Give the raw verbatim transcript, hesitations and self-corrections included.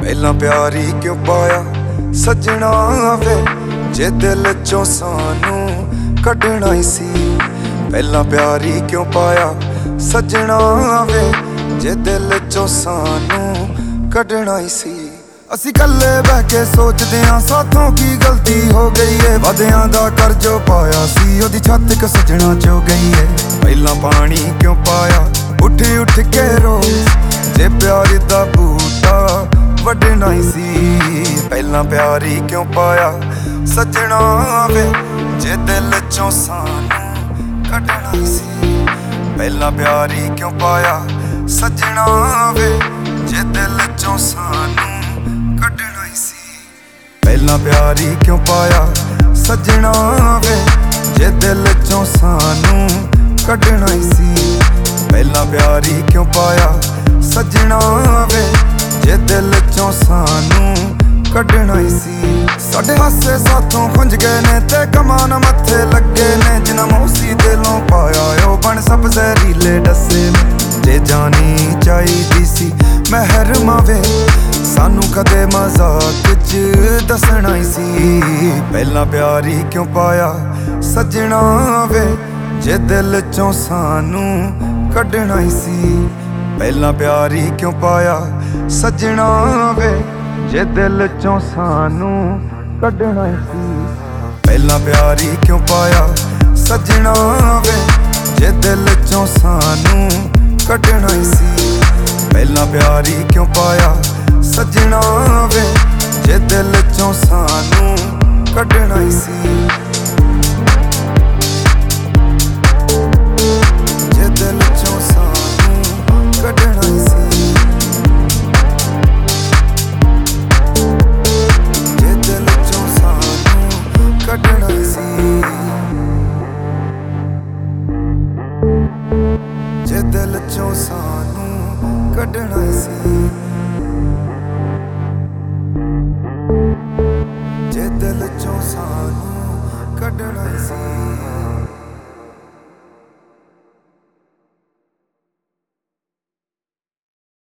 ਪਹਿਲਾਂ ਪਿਆਰ ਹੀ ਕਿਉਂ ਪਾਇਆ ਸੱਜਣਾ ਵੇ, ਜੇ ਦਿਲ ਚੋਂ ਸਾਨੂੰ ਕੱਢਣਾ ਹੀ ਸੀ। ਪਹਿਲਾਂ ਪਿਆਰ ਹੀ ਕਿਉਂ ਪਾਇਆ ਸੱਜਣਾ ਵੇ, ਜੇ ਦਿਲ ਚੋਂ ਸਾਨੂੰ ਕੱਢਣਾ ਹੀ ਸੀ। ਅਸੀਂ ਕੱਲੇ ਬਹਿ ਕੇ ਸੋਚਦੇ ਆਂ ਸਾਥੋਂ ਕੀ ਗਲਤੀ ਹੋ ਗਈ ਏ, ਵਾਦਿਆਂ ਦਾ ਕਰਜ਼ਾ ਪਾਇਆ ਸੀ ਉਹਦੀ ਛੱਤ ਇੱਕ ਸੱਜਣਾ ਚੋ ਗਈ ਏ। ਪਹਿਲਾਂ ਪਾਣੀ ਕਿਉਂ ਪਾਇਆ ਉੱਠ ਉੱਠ ਕੇ ਰੋਜ਼, ਜੇ ਪਿਆਰ ਦਾ ਬੂਟਾ ਵੱਢਣਾ ਹੀ ਸੀ। ਪਹਿਲਾਂ ਪਿਆਰ ਹੀ ਕਿਉਂ ਪਾਇਆ ਸੱਜਣਾ ਵੇ, ਜੇ ਦਿਲ ਚੋਂ ਸਾਨੂੰ ਕੱਢਣਾ ਹੀ ਸੀ। ਪਹਿਲਾਂ ਪਿਆਰ ਹੀ ਕਿਉਂ ਪਾਇਆ ਸੱਜਣਾ ਵੇ, ਜੇ ਦਿਲ ਚੋਂ ਸਾਨੂੰ ਕੱਢਣਾ ਹੀ ਸੀ। ਪਹਿਲਾਂ ਪਿਆਰ ਹੀ ਕਿਉਂ ਪਾਇਆ ਸੱਜਣਾ ਵੇ, ਜੇ ਦਿਲ ਚੋਂ ਸਾਨੂੰ ਕੱਢਣਾ ਹੀ ਸੀ। ਪਹਿਲਾਂ ਪਿਆਰ ਹੀ ਕਿਉਂ ਪਾਇਆ ਸੱਜਣਾ ਵੇ, ਜੇ ਦਿਲ ਚੋਂ ਸਾਨੂੰ ਕੱਢਣਾ ਹੀ ਸੀ। ਸਾਡੇ ਹਾਸੇ ਸਾਥੋਂ ਖੁੰਝ ਗਏ ਨੇ ਤੇ ਕਮਾਨ ਮੱਥੇ ਲੱਗੇ ਨੇ, ਜਿਨ੍ਹਾਂ ਮੂਸੀ ਦਿਲੋਂ ਪਾਇਆ ਉਹ ਬਣ ਸਭ ਜ਼ਹਿਰੀਲੇ ਡੱਸੇ ਨੇ। ਜੇ ਜਾਣੀ ਚਾਹੀਦੀ ਸੀ ਮਹਿਰਮਾ ਵੇ, ਸਾਨੂੰ ਕਦੇ ਮਜ਼ਾਕ 'ਚ ਦੱਸਣਾ ਹੀ ਸੀ। ਪਹਿਲਾਂ ਪਿਆਰ ਹੀ ਕਿਉਂ ਪਾਇਆ ਸੱਜਣਾ ਵੇ, ਜੇ ਦਿਲ ਚੋਂ ਸਾਨੂੰ ਕੱਢਣਾ ਹੀ ਸੀ। ਪਹਿਲਾਂ ਪਿਆਰ ਹੀ ਕਿਉਂ ਪਾਇਆ ਸੱਜਣਾ ਵੇ, ਜੇ ਦਿਲ ਚੋਂ ਸਾਨੂੰ ਕੱਢਣਾ ਹੀ ਸੀ। ਪਹਿਲਾਂ ਪਿਆਰ ਹੀ ਕਿਉਂ ਪਾਇਆ ਸੱਜਣਾ ਵੇ, ਜੇ ਦਿਲ ਚੋਂ ਸਾਨੂੰ ਕੱਢਣਾ ਹੀ ਸੀ। ਪਹਿਲਾਂ ਪਿਆਰ ਹੀ ਕਿਉਂ ਪਾਇਆ ਸੱਜਣਾ ਵੇ, ਜੇ ਦਿਲ ਚੋਂ ਸਾਨੂੰ ਕੱਢਣਾ ਹੀ ਸੀ। ਜੇ ਦਿਲ ਚੋਂ ਸਾਨੂੰ ਕੱਢਣਾ ਹੀ ਸੀ। ਜੇ ਦਿਲ ਚੋਂ ਸਾਨੂੰ ਕੱਢਣਾ ਹੀ ਸੀ। ਜੇ ਦਿਲ ਚੋਂ ਸਾਨੂੰ ਕੱਢਣਾ ਹੀ ਸੀ। ਜੇ ਦਿਲ ਚੋਂ ਸਾਨੂੰ ਕੱਢਣਾ ਹੀ ਸੀ।